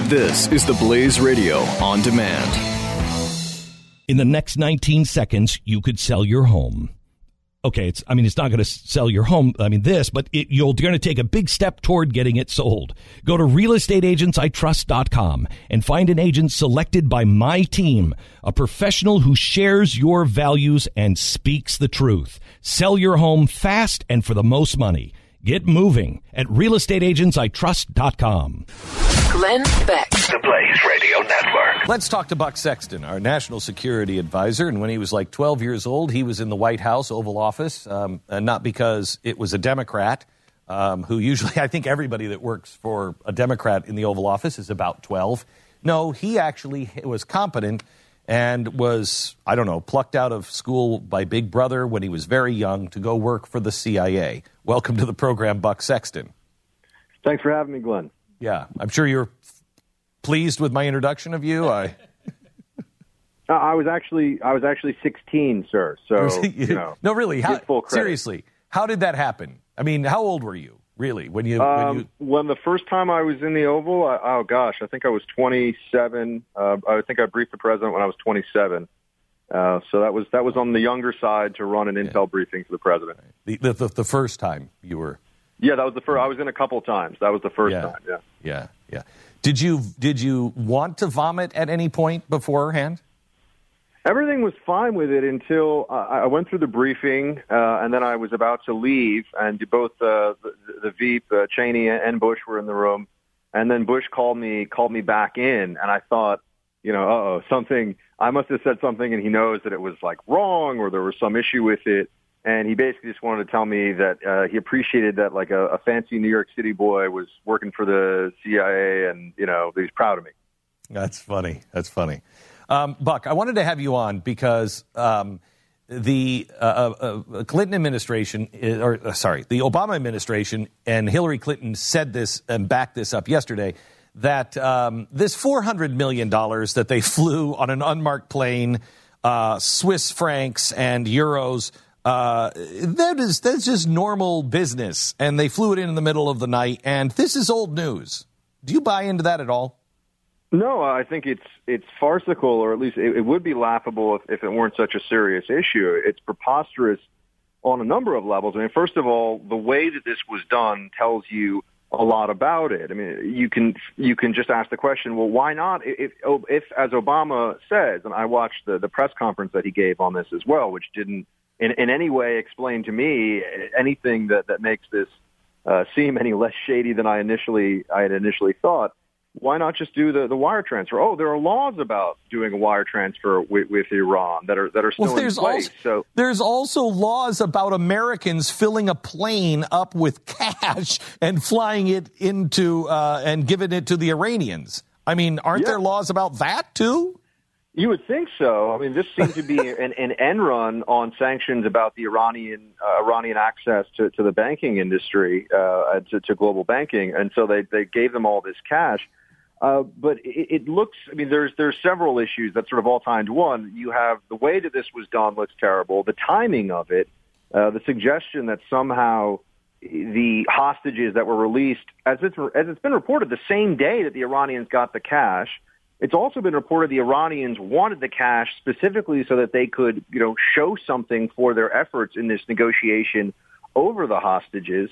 This is the Blaze Radio on demand. In the next 19 seconds, you could sell your home. Okay, it's not going to sell your home. But you're going to take a big step toward getting it sold. Go to realestateagentsitrust.com and find an agent selected by my team, a professional who shares your values and speaks the truth. Sell your home fast and for the most money. Get moving at realestateagentsitrust.com. Glenn Beck. The Blaze Radio Network. Let's talk to Buck Sexton, our national security advisor. And when he was like 12 years old, he was in the White House, Oval Office, not because it was a Democrat, who usually, I think everybody that works for a Democrat in the Oval Office is about 12. No, he actually was competent and was, plucked out of school by Big Brother when he was very young to go work for the CIA. Welcome to the program, Buck Sexton. Thanks for having me, Glenn. Yeah, I'm sure you're pleased with my introduction of you. I was actually 16, sir. So no, really. Seriously, how did that happen? I mean, how old were you really when the first time I was in the Oval? I think I was 27. I think I briefed the president when I was 27. So that was on the younger side to run an intel briefing for the president. The first time you were. Yeah, that was the first. I was in a couple of times. That was the first time. Yeah. Did you want to vomit at any point beforehand? Everything was fine with it until I went through the briefing, and then I was about to leave, and both the Veep, Cheney, and Bush were in the room, and then Bush called me back in, and I thought, something. I must have said something, and he knows that it was like wrong, or there was some issue with it. And he basically just wanted to tell me that he appreciated that like a fancy New York City boy was working for the CIA and, that he's proud of me. That's funny. Buck, I wanted to have you on because the Clinton administration, the Obama administration and Hillary Clinton said this and backed this up yesterday, that this $400 million that they flew on an unmarked plane, Swiss francs and euros, that's just normal business, and they flew it in the middle of the night, and this is old news. Do you buy into that at all? No, I think it's farcical, or at least it would be laughable if it weren't such a serious issue. It's preposterous on a number of levels. I mean, first of all, the way that this was done tells you a lot about it. I mean, you can just ask the question, well, why not? If as Obama says, and I watched the press conference that he gave on this as well, which didn't in any way explain to me anything that makes this seem any less shady than I had initially thought. Why not just do the wire transfer? Oh, there are laws about doing a wire transfer with Iran that are still in place. So there's also laws about Americans filling a plane up with cash and flying it into and giving it to the Iranians. I mean, aren't there laws about that too? You would think so. I mean, this seemed to be an end run on sanctions about the Iranian access to the banking industry, to global banking, and so they gave them all this cash. But it looks, I mean, there's several issues that sort of all tie into one. You have the way that this was done looks terrible. The timing of it, the suggestion that somehow the hostages that were released, as it's been reported, the same day that the Iranians got the cash. It's also been reported the Iranians wanted the cash specifically so that they could, show something for their efforts in this negotiation over the hostages.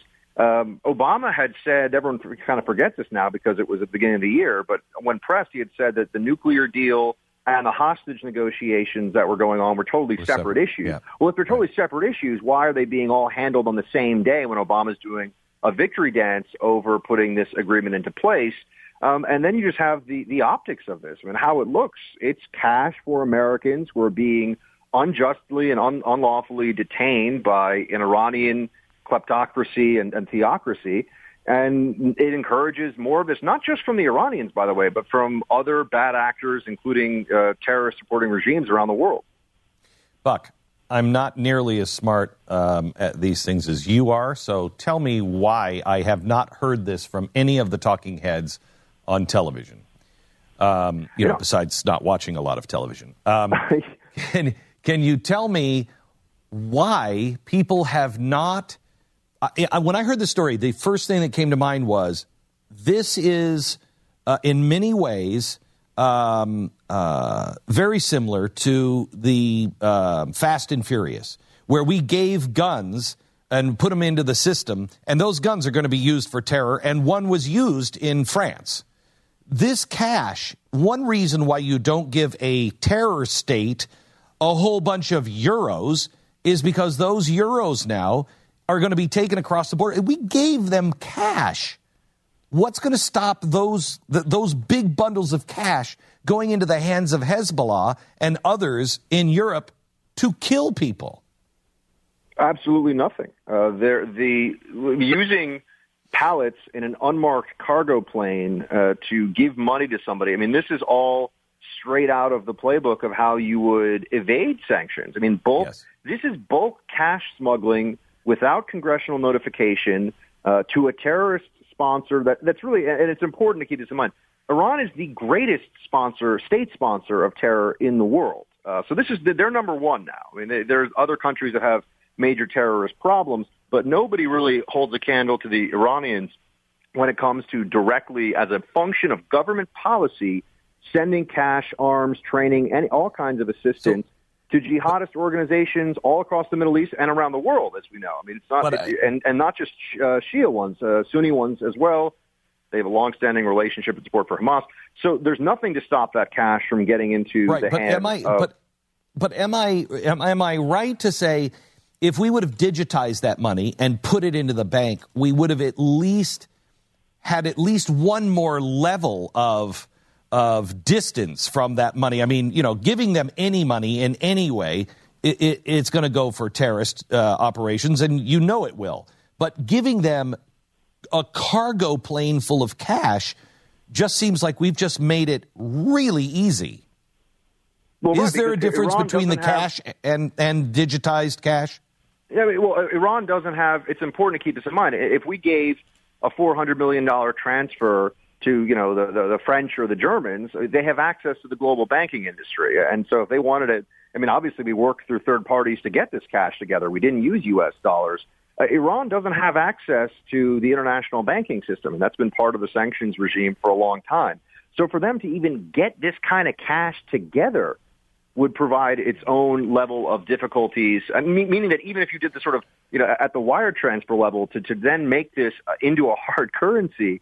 Obama had said, everyone kind of forgets this now because it was at the beginning of the year, but when pressed, he had said that the nuclear deal and the hostage negotiations that were going on were totally separate issues. Yeah. Well, if they're totally separate issues, why are they being all handled on the same day when Obama's doing a victory dance over putting this agreement into place? And then you just have the optics of this. I mean, how it looks. It's cash for Americans who are being unjustly and unlawfully detained by an Iranian kleptocracy and theocracy. And it encourages more of this, not just from the Iranians, by the way, but from other bad actors, including terrorist-supporting regimes around the world. Buck, I'm not nearly as smart at these things as you are, so tell me why I have not heard this from any of the talking heads on television, besides not watching a lot of television. Can you tell me why people have not... when I heard the story, the first thing that came to mind was, this is in many ways very similar to the Fast and Furious, where we gave guns and put them into the system, and those guns are going to be used for terror, and one was used in France. This cash, one reason why you don't give a terror state a whole bunch of euros is because those euros now are going to be taken across the border. We gave them cash. What's going to stop those big bundles of cash going into the hands of Hezbollah and others in Europe to kill people? Absolutely nothing. Using pallets in an unmarked cargo plane to give money to somebody. I mean, this is all straight out of the playbook of how you would evade sanctions. I mean, This is bulk cash smuggling without congressional notification to a terrorist sponsor. That's really, and it's important to keep this in mind. Iran is the greatest state sponsor of terror in the world. So they're number one now. I mean, there's other countries that have major terrorist problems, but nobody really holds a candle to the Iranians when it comes to directly, as a function of government policy, sending cash, arms, training, and all kinds of assistance to jihadist organizations all across the Middle East and around the world, as we know. I mean, it's not, and not just Shia ones, Sunni ones as well. They have a long-standing relationship and support for Hamas. So there's nothing to stop that cash from getting into the hands of... But am I right to say, if we would have digitized that money and put it into the bank, we would have at least one more level of distance from that money? I mean, giving them any money in any way, it's going to go for terrorist operations, and it will. But giving them a cargo plane full of cash just seems like we've just made it really easy. Well, is there a difference between the cash and digitized cash? Yeah, Iran doesn't have. It's important to keep this in mind. If we gave a $400 million transfer to the French or the Germans, they have access to the global banking industry, and so if they wanted it, I mean, obviously we worked through third parties to get this cash together. We didn't use U.S. dollars. Iran doesn't have access to the international banking system, and that's been part of the sanctions regime for a long time. So for them to even get this kind of cash together would provide its own level of difficulties, meaning that even if you did the sort of, at the wire transfer level to then make this into a hard currency,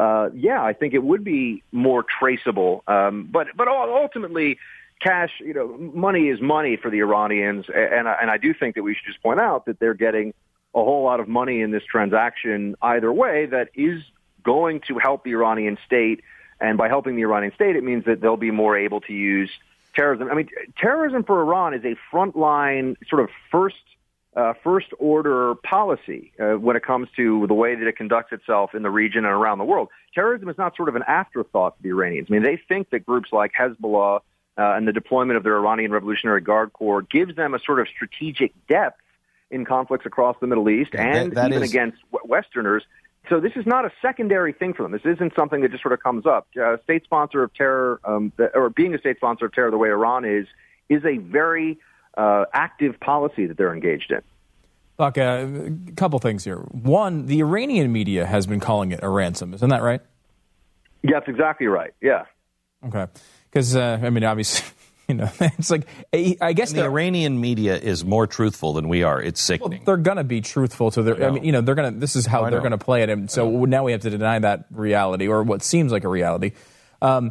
I think it would be more traceable. But ultimately, cash, money is money for the Iranians, and I do think that we should just point out that they're getting a whole lot of money in this transaction either way that is going to help the Iranian state, and by helping the Iranian state, it means that they'll be more able to use terrorism. I mean, terrorism for Iran is a frontline sort of first order policy when it comes to the way that it conducts itself in the region and around the world. Terrorism is not sort of an afterthought to the Iranians. I mean, they think that groups like Hezbollah and the deployment of their Iranian Revolutionary Guard Corps gives them a sort of strategic depth in conflicts across the Middle East and even against Westerners. So this is not a secondary thing for them. This isn't something that just sort of comes up. State sponsor of terror, or being a state sponsor of terror the way Iran is a very active policy that they're engaged in. Buck, a couple things here. One, the Iranian media has been calling it a ransom. Isn't that right? Yeah, that's exactly right. Yeah. Okay. Because, obviously, it's like, I guess the Iranian media is more truthful than we are. It's sickening. Well, they're going to be truthful to their, they're going to, this is how they're going to play it. And so now we have to deny that reality, or what seems like a reality. Am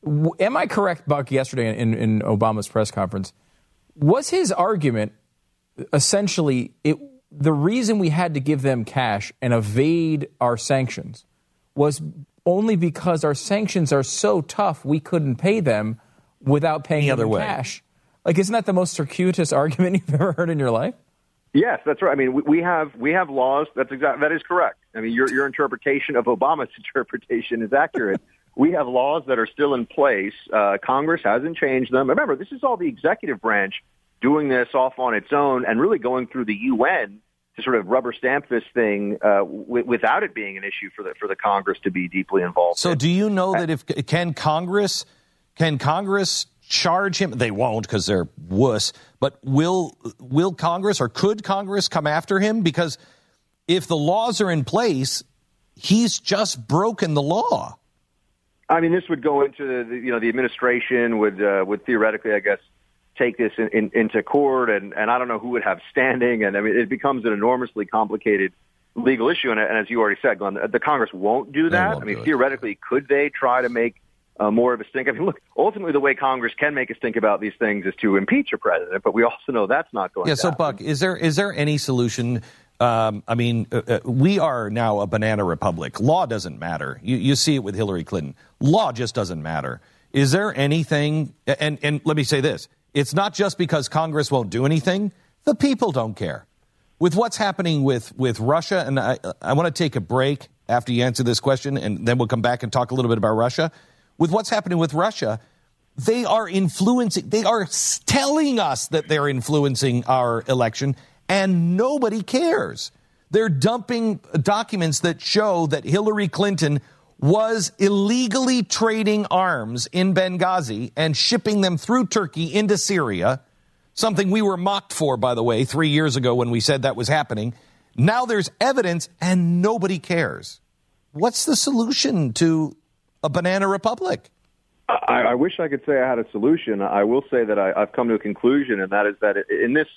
I correct, Buck, yesterday in Obama's press conference, was his argument essentially the reason we had to give them cash and evade our sanctions was only because our sanctions are so tough we couldn't pay them without paying them cash? Like, isn't that the most circuitous argument you've ever heard in your life? Yes, that's right. I mean, we have laws. That is correct. I mean, your interpretation of Obama's interpretation is accurate. We have laws that are still in place. Congress hasn't changed them. Remember, this is all the executive branch doing this off on its own and really going through the UN to sort of rubber stamp this thing without it being an issue for the Congress to be deeply involved. So, do you know that can Congress charge him? They won't because they're wuss. But will Congress, or could Congress come after him? Because if the laws are in place, he's just broken the law. I mean, this would go into the administration would theoretically, I guess, take this into court, and I don't know who would have standing, and I mean, it becomes an enormously complicated legal issue, and as you already said, Glenn, the Congress won't do that. I mean, theoretically, could they try to make more of a stink? I mean, look, ultimately, the way Congress can make a stink about these things is to impeach a president, but we also know that's not going to happen. So, Buck, is there any solution? We are now a banana republic. Law doesn't matter. You see it with Hillary Clinton. Law just doesn't matter. Is there anything, and let me say this, it's not just because Congress won't do anything. The people don't care. With what's happening with Russia, and I want to take a break after you answer this question, and then we'll come back and talk a little bit about Russia. With what's happening with Russia, they are telling us that they're influencing our election, and nobody cares. They're dumping documents that show that Hillary Clinton was illegally trading arms in Benghazi and shipping them through Turkey into Syria, something we were mocked for, by the way, 3 years ago when we said that was happening. Now there's evidence and nobody cares. What's the solution to a banana republic? I wish I could say I had a solution. I will say that I've come to a conclusion, and that is that in this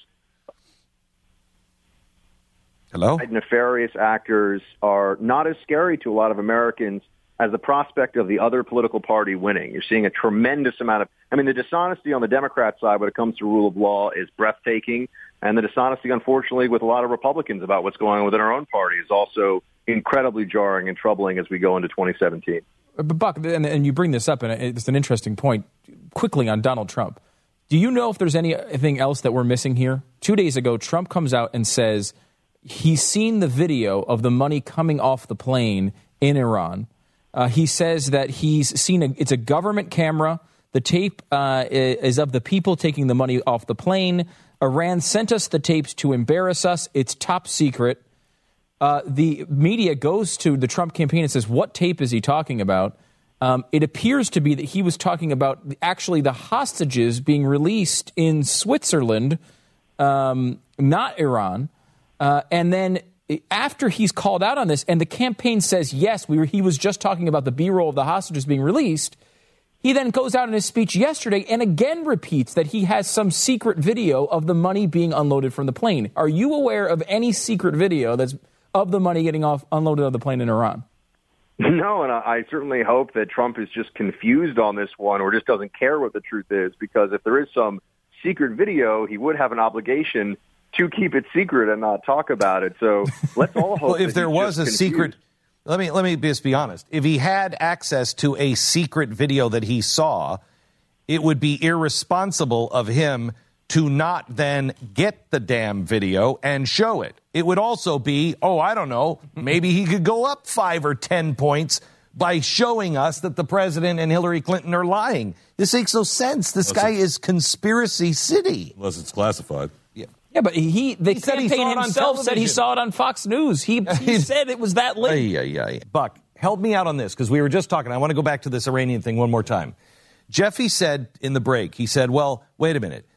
nefarious actors are not as scary to a lot of Americans as the prospect of the other political party winning. You're seeing a tremendous amount of, the dishonesty on the Democrat side when it comes to rule of law is breathtaking. And the dishonesty, unfortunately, with a lot of Republicans about what's going on within our own party is also incredibly jarring and troubling as we go into 2017. But Buck, and you bring this up, and it's an interesting point, quickly on Donald Trump. Do you know if there's anything else that we're missing here? 2 days ago, Trump comes out and says he's seen the video of the money coming off the plane in Iran. He says that he's seen it's a government camera. The tape is of the people taking the money off the plane. Iran sent us the tapes to embarrass us. It's top secret. The media goes to the Trump campaign and says, what tape is he talking about? It appears to be that he was talking about actually the hostages being released in Switzerland, not Iran. And then after he's called out on this and the campaign says, yes, he was just talking about the B-roll of the hostages being released, he then goes out in his speech yesterday and again repeats that he has some secret video of the money being unloaded from the plane. Are you aware of any secret video that's of the money getting unloaded on the plane in Iran? No, and I certainly hope that Trump is just confused on this one or just doesn't care what the truth is, because if there is some secret video, he would have an obligation to keep it secret and not talk about it. So let's all hope. Well, if there was a secret, let me just be honest. If he had access to a secret video that he saw, it would be irresponsible of him to not then get the damn video and show it. It would also be, I don't know, maybe he could go up 5 or 10 points by showing us that the president and Hillary Clinton are lying. This makes no sense. This guy is conspiracy city. Unless it's classified. Yeah, but the campaign himself said he saw it on Fox News. He said it was that late. Buck, help me out on this, because we were just talking. I want to go back to this Iranian thing one more time. Jeffy said in the break, he said, well, wait a minute.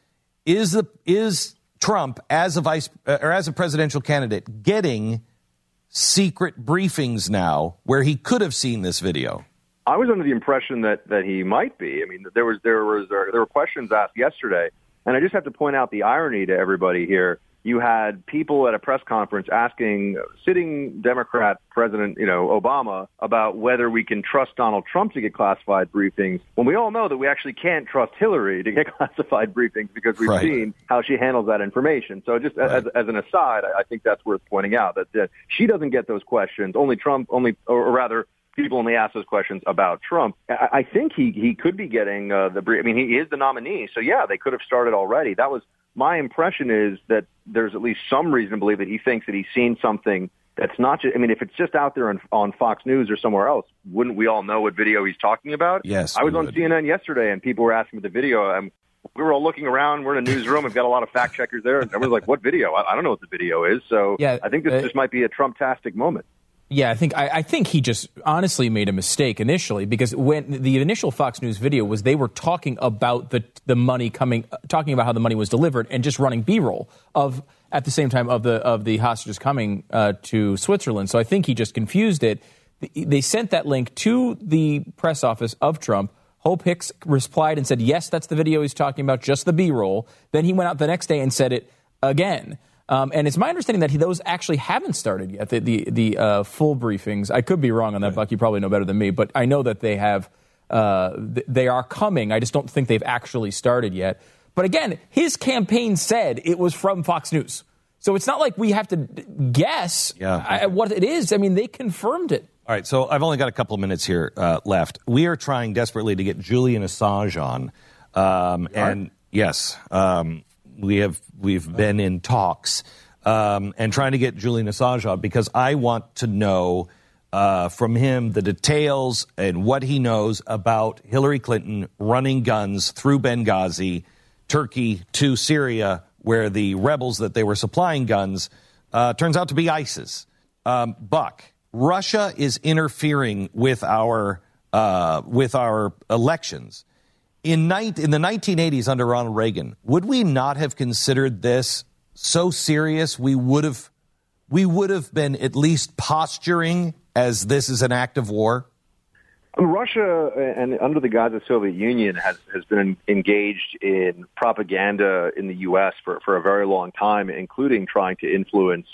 Is Trump, as a presidential candidate, getting secret briefings now where he could have seen this video? I was under the impression that he might be. I mean, there were questions asked yesterday. And I just have to point out the irony to everybody here. You had people at a press conference asking sitting Democrat President, Obama, about whether we can trust Donald Trump to get classified briefings, when we all know that we actually can't trust Hillary to get classified briefings because we've seen how she handles that information. So just as an aside, I think that's worth pointing out that she doesn't get those questions. Only Trump, or rather, people only ask those questions about Trump. I think he could be getting the brief. I mean, he is the nominee, so yeah, they could have started already. That was my impression, is that there's at least some reason to believe that he thinks that he's seen something that's not just, if it's just out there on Fox News or somewhere else, wouldn't we all know what video he's talking about? Yes. I was on CNN yesterday, and people were asking me the video. We were all looking around. We're in a newsroom. We've got a lot of fact checkers there. And everyone's like, what video? I don't know what the video is. So yeah, I think this just might be a Trump-tastic moment. Yeah, I think he just honestly made a mistake initially, because when the initial Fox News video was, they were talking about the money talking about how the money was delivered and just running B-roll at the same time of the hostages coming to Switzerland. So I think he just confused it. They sent that link to the press office of Trump. Hope Hicks replied and said, yes, that's the video he's talking about, just the B-roll. Then he went out the next day and said it again. And it's my understanding that those actually haven't started yet, the full briefings. I could be wrong on that, Buck. You probably know better than me. But I know that they have, they are coming. I just don't think they've actually started yet. But again, his campaign said it was from Fox News. So it's not like we have to guess what it is. I mean, they confirmed it. All right, so I've only got a couple of minutes here left. We are trying desperately to get Julian Assange on, and yes, we've been in talks and trying to get Julian Assange on because I want to know from him the details and what he knows about Hillary Clinton running guns through Benghazi, Turkey to Syria, where the rebels that they were supplying guns turns out to be ISIS. Buck. Russia is interfering with our elections. In the 1980s under Ronald Reagan, would we not have considered this so serious we would have been at least posturing as this is an act of war? Russia, and under the guise of the Soviet Union, has been engaged in propaganda in the U.S. for a very long time, including trying to influence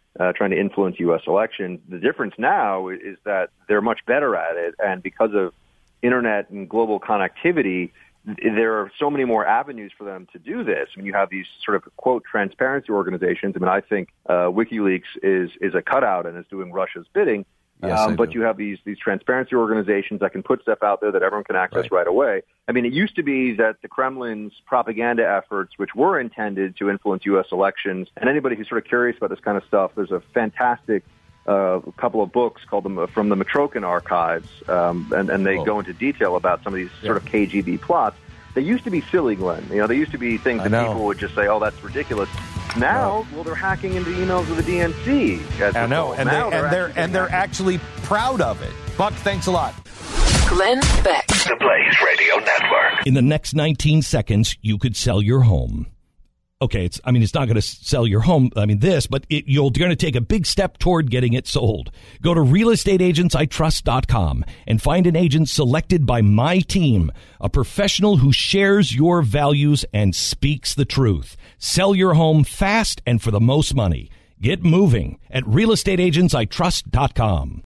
U.S. elections. The difference now is that they're much better at it, and because of internet and global connectivity, there are so many more avenues for them to do this. I mean, you have these sort of, quote, transparency organizations. I mean, I think WikiLeaks is a cutout and is doing Russia's bidding. Yes, but you have these transparency organizations that can put stuff out there that everyone can access right away. I mean, it used to be that the Kremlin's propaganda efforts, which were intended to influence U.S. elections, and anybody who's sort of curious about this kind of stuff, there's a fantastic couple of books called From the Mitrokhin Archives, and they go into detail about some of these sort of KGB plots. They used to be silly, Glenn. You know, they used to be things that people would just say, oh, that's ridiculous. Now, well, they're hacking into emails of the DNC. I know, and they're actually proud of it. Buck, thanks a lot. Glenn Beck, the Blaze Radio Network. In the next 19 seconds, you could sell your home. Okay, it's not going to sell your home, but you're going to take a big step toward getting it sold. Go to realestateagentsitrust.com and find an agent selected by my team, a professional who shares your values and speaks the truth. Sell your home fast and for the most money. Get moving at realestateagentsitrust.com.